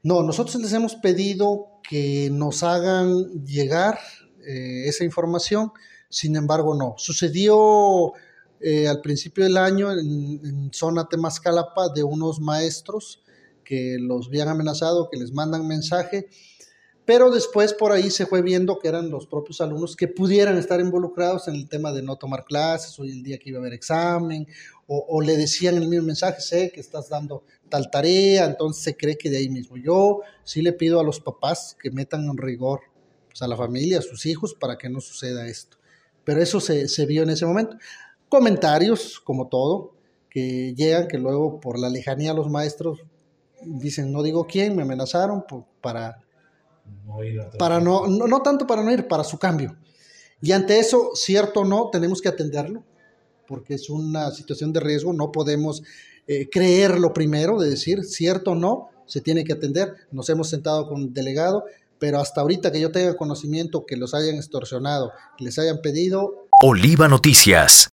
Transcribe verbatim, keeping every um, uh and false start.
No, nosotros les hemos pedido que nos hagan llegar eh, esa información, sin embargo no. Sucedió eh, al principio del año en, en zona Temascalapa de unos maestros que los habían amenazado, que les mandan mensaje, pero después por ahí se fue viendo que eran los propios alumnos que pudieran estar involucrados en el tema de no tomar clases, hoy el día que iba a haber examen, o, o le decían en el mismo mensaje, sé que estás dando tal tarea, entonces se cree que de ahí mismo. Yo sí le pido a los papás que metan en rigor pues, a la familia, a sus hijos, para que no suceda esto. Pero eso se, se vio en ese momento. Comentarios, como todo, que llegan, que luego por la lejanía los maestros dicen, no digo quién, me amenazaron por, para No ir a para no, no, no tanto para no ir, para su cambio. Y ante eso, cierto o no, tenemos que atenderlo, porque es una situación de riesgo, no podemos eh, creerlo primero, de decir cierto o no, se tiene que atender. Nos hemos sentado con el delegado, pero hasta ahorita que yo tenga conocimiento que los hayan extorsionado, que les hayan pedido. Oliva Noticias.